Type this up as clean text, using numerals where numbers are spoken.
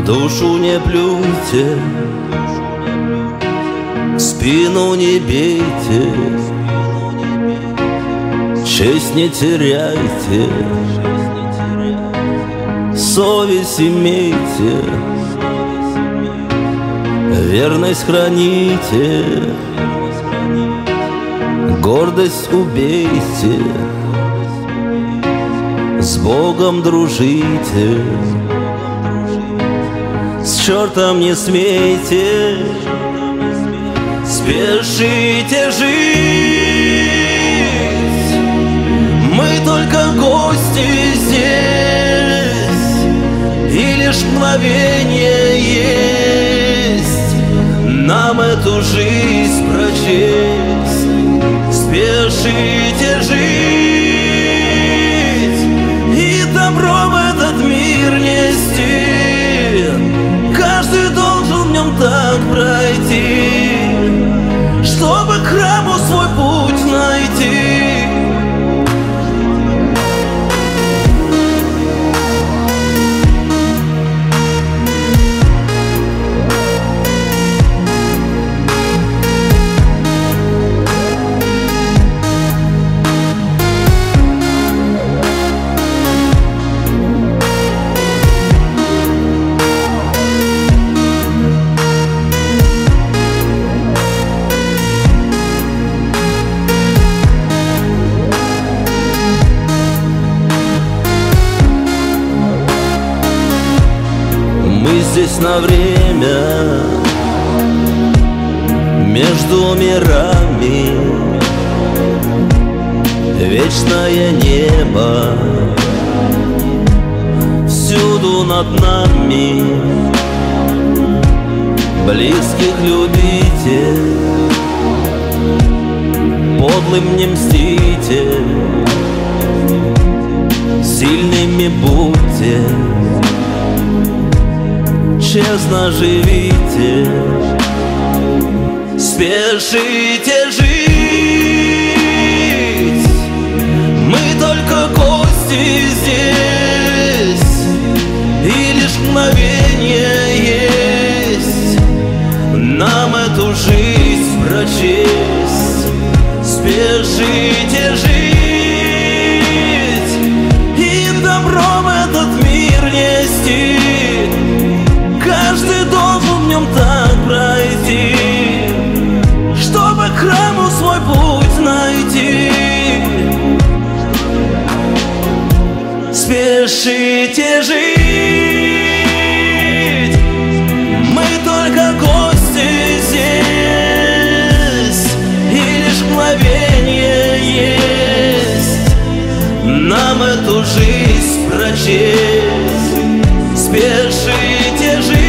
душу не плюйте, в спину не бейте, честь не теряйте, совесть имейте, верность храните, гордость убейте, с Богом дружите, с чертом не смейте, спешите жить. Мы только гости здесь, и лишь мгновение есть нам эту жизнь прочесть. Спешите жить, и добро в этот мир нести. Каждый должен в нем так пройти, чтобы к храму свой путь найти. Мы здесь на время, между мирами, вечное небо всюду над нами. Близких любите, подлым не мстите, сильными будьте, честно живите, спешите жить. Мы только гости здесь, и лишь мгновение есть нам эту жизнь прочесть. Спешите жить, и добро в этот мир нести. Каждый должен в нем так пройти, чтобы к храму свой путь найти. Спешите жить, мы только гости здесь, и лишь мгновение есть нам эту жизнь прочесть. Спешите жить.